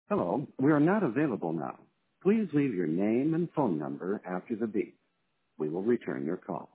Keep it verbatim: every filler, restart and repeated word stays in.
Hello, we are not available now. Please leave your name and phone number after the beep. We will return your call.